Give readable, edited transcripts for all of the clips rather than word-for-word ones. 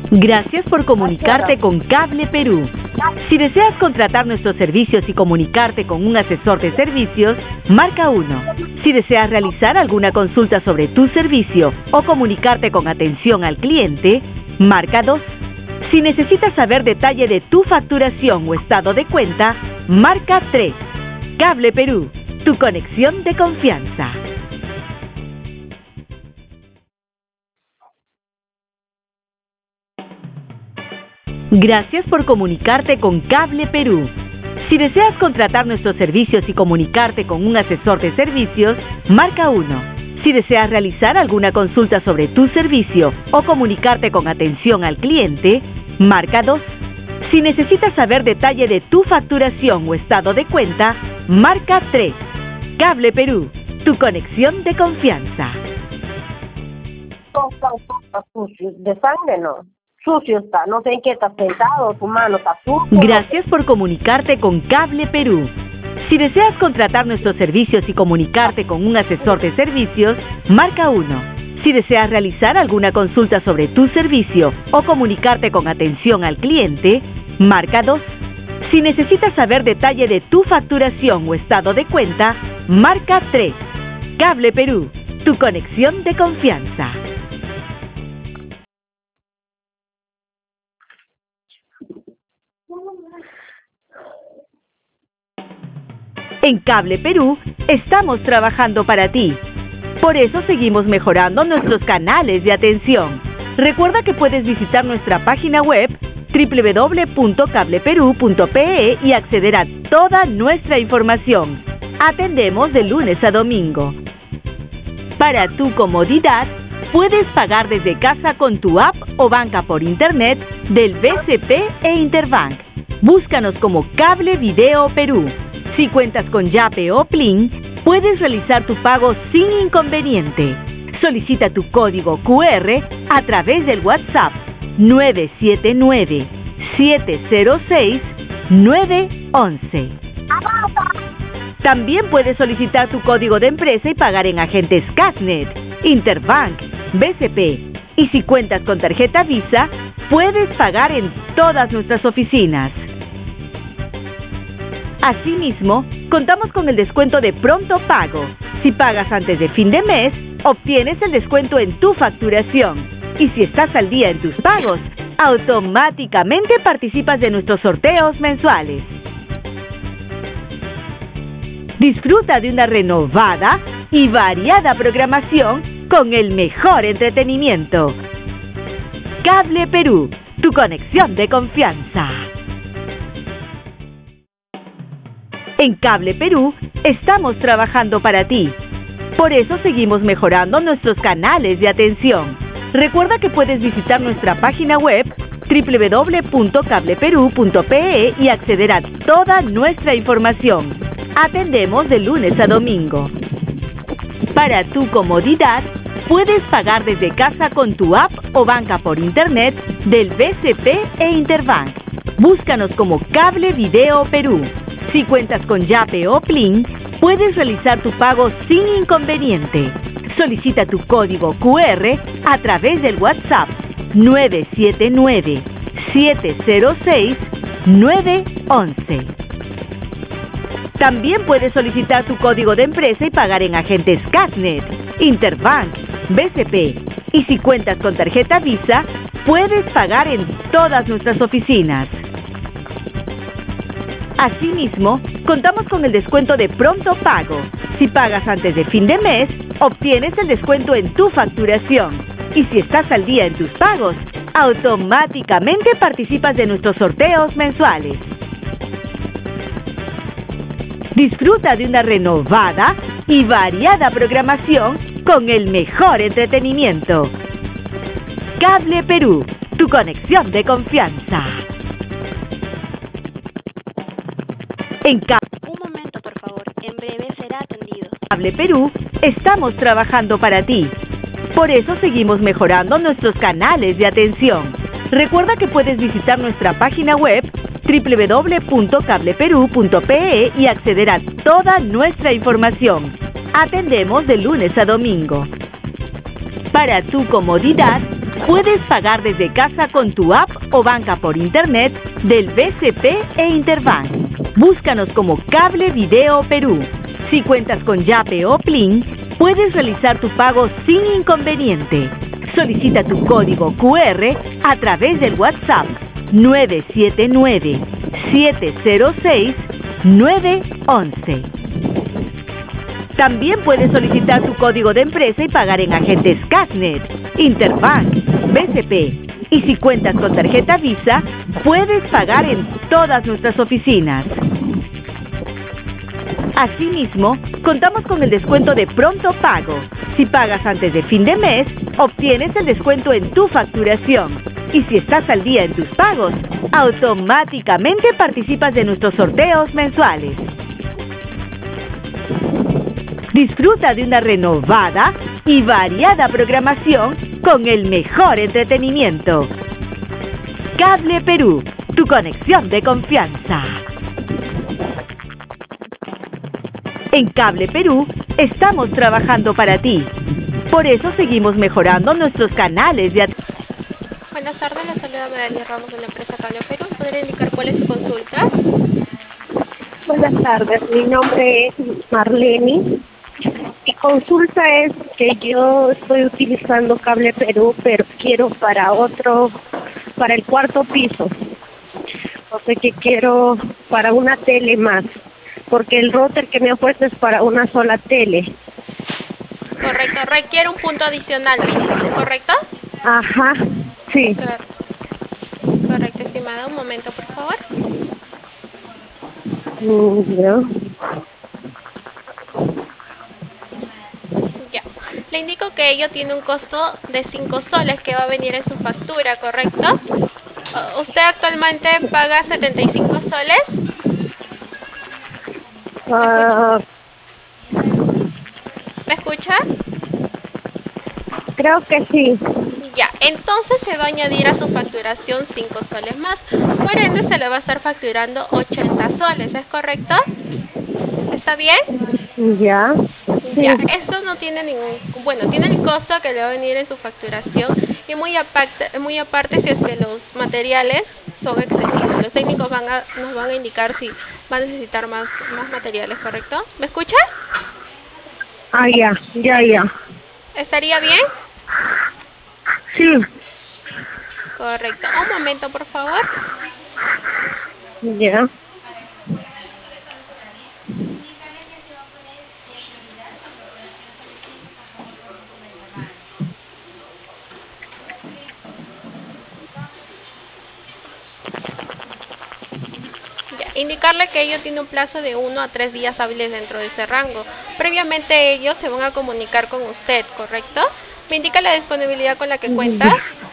Gracias por comunicarte con Cable Perú. Si deseas contratar nuestros servicios y comunicarte con un asesor de servicios, marca 1. Si deseas realizar alguna consulta sobre tu servicio o comunicarte con atención al cliente, marca 2. Si necesitas saber detalle de tu facturación o estado de cuenta, marca 3. Cable Perú, tu conexión de confianza. Gracias por comunicarte con Cable Perú. Si deseas contratar nuestros servicios y comunicarte con un asesor de servicios, marca 1. Si deseas realizar alguna consulta sobre tu servicio o comunicarte con atención al cliente, marca 2. Si necesitas saber detalle de tu facturación o estado de cuenta, marca 3. Cable Perú, tu conexión de confianza. De sangre, no. Sucio está, no sé en qué está sentado, tu mano está sucia. Gracias por comunicarte con Cable Perú. Si deseas contratar nuestros servicios y comunicarte con un asesor de servicios, marca 1. Si deseas realizar alguna consulta sobre tu servicio o comunicarte con atención al cliente, marca 2. Si necesitas saber detalle de tu facturación o estado de cuenta, marca 3. Cable Perú, tu conexión de confianza. En Cable Perú estamos trabajando para ti. Por eso seguimos mejorando nuestros canales de atención. Recuerda que puedes visitar nuestra página web www.cableperú.pe y acceder a toda nuestra información. Atendemos de lunes a domingo. Para tu comodidad, puedes pagar desde casa con tu app o banca por internet del BCP e Interbank. Búscanos como Cable Video Perú. Si cuentas con Yape o Plin, puedes realizar tu pago sin inconveniente. Solicita tu código QR a través del WhatsApp 979-706-911. También puedes solicitar tu código de empresa y pagar en agentes Casnet, Interbank, BCP. Y si cuentas con tarjeta Visa, puedes pagar en todas nuestras oficinas. Asimismo, contamos con el descuento de pronto pago. Si pagas antes de fin de mes, obtienes el descuento en tu facturación. Y si estás al día en tus pagos, automáticamente participas de nuestros sorteos mensuales. Disfruta de una renovada y variada programación con el mejor entretenimiento. Cable Perú, tu conexión de confianza. En Cable Perú estamos trabajando para ti. Por eso seguimos mejorando nuestros canales de atención. Recuerda que puedes visitar nuestra página web www.cableperú.pe y acceder a toda nuestra información. Atendemos de lunes a domingo. Para tu comodidad, puedes pagar desde casa con tu app o banca por internet del BCP e Interbank. Búscanos como Cable Video Perú. Si cuentas con Yape o Plin, puedes realizar tu pago sin inconveniente. Solicita tu código QR a través del WhatsApp 979-706-911. También puedes solicitar tu código de empresa y pagar en agentes Casnet, Interbank, BCP. Y si cuentas con tarjeta Visa, puedes pagar en todas nuestras oficinas. Asimismo, contamos con el descuento de pronto pago. Si pagas antes de fin de mes, obtienes el descuento en tu facturación. Y si estás al día en tus pagos, automáticamente participas de nuestros sorteos mensuales. Disfruta de una renovada y variada programación con el mejor entretenimiento. Cable Perú, tu conexión de confianza. Un momento, por favor. En breve será atendido. Cable Perú estamos trabajando para ti. Por eso seguimos mejorando nuestros canales de atención. Recuerda que puedes visitar nuestra página web www.cableperú.pe y acceder a toda nuestra información. Atendemos de lunes a domingo. Para tu comodidad, Puedes pagar desde casa con tu app o banca por internet del BCP e Interbank. Búscanos como Cable Video Perú. Si cuentas con Yape o Plin, puedes realizar tu pago sin inconveniente. Solicita tu código QR a través del WhatsApp 979-706-911. También puedes solicitar tu código de empresa y pagar en agentes Cashnet, Interbank, BCP. Y si cuentas con tarjeta Visa, puedes pagar en todas nuestras oficinas. Asimismo, contamos con el descuento de pronto pago. Si pagas antes de fin de mes, obtienes el descuento en tu facturación. Y si estás al día en tus pagos, automáticamente participas de nuestros sorteos mensuales. Disfruta de una renovada y variada programación con el mejor entretenimiento. Cable Perú, tu conexión de confianza. En Cable Perú estamos trabajando para ti. Por eso seguimos mejorando nuestros canales de atención. Buenas tardes, les saluda Madeline Ramos de la empresa Cable Perú. ¿Podría indicar cuál es su consulta? Buenas tardes, mi nombre es Marlene. Mi consulta es que yo estoy utilizando Cable Perú, pero quiero para el cuarto piso. O sea que quiero para una tele más, porque el router que me ha puesto es para una sola tele. Correcto, requiere un punto adicional, me dice, ¿correcto? Ajá, sí. Correcto, estimada, un momento, por favor. Ya. Ya, le indico que ello tiene un costo de 5 soles que va a venir en su factura, ¿correcto? ¿Usted actualmente paga 75 soles? ¿Me escucha? Creo que sí. Ya, entonces se va a añadir a su facturación 5 soles más. Por ende se le va a estar facturando 80 soles, ¿es correcto? ¿Está bien? Ya. Sí. Ya, esto no tiene tiene el costo que le va a venir en su facturación y muy aparte si es que los materiales son excesivos. Los técnicos nos van a indicar si va a necesitar más materiales, ¿correcto? ¿Me escucha? Ya. ¿Estaría bien? Sí. Correcto. Un momento, por favor. Ya. Indicarle que ello tiene un plazo de 1 a 3 días hábiles dentro de ese rango. Previamente ellos se van a comunicar con usted, ¿correcto? ¿Me indica la disponibilidad con la que cuenta?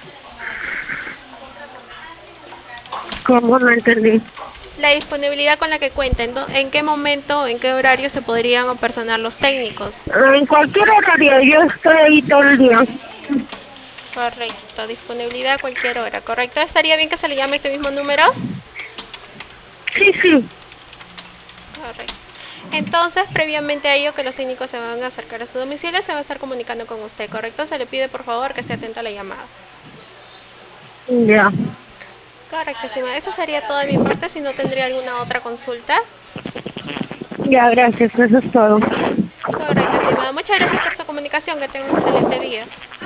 ¿Cómo? No entendí. La disponibilidad con la que cuenta, ¿en qué momento, en qué horario se podrían apersonar los técnicos? En cualquier horario, yo estoy ahí todo el día. Correcto, disponibilidad a cualquier hora, ¿correcto? ¿Estaría bien que se le llame este mismo número? Sí. Correcto. Entonces, previamente a ello que los técnicos se van a acercar a su domicilio, se va a estar comunicando con usted, ¿correcto? Se le pide por favor que esté atento a la llamada. Ya. Correcto, estimada. Eso sería todo de mi parte, si no tendría alguna otra consulta. Ya, gracias, eso es todo. Correcto, estimada. Muchas gracias por su comunicación, que tenga un excelente día.